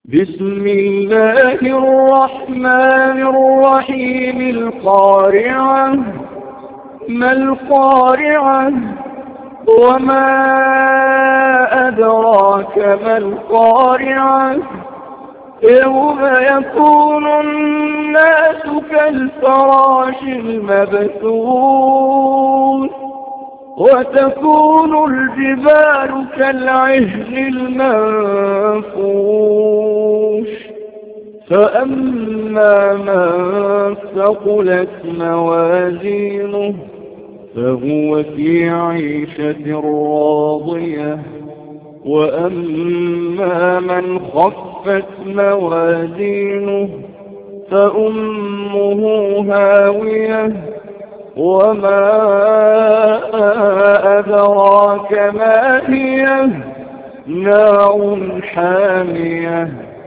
بسم الله الرحمن الرحيم. القارعة. ما القارعة؟ وما أدراك ما القارعة؟ يوم يكون الناس كالفراش المبثوث وتكون الجبال كالعهن المنفوش فأما من ثقلت موازينه فهو في عيشة راضية وأما من خفت موازينه فأمه هاوية وما أدراك ما هي نار حامية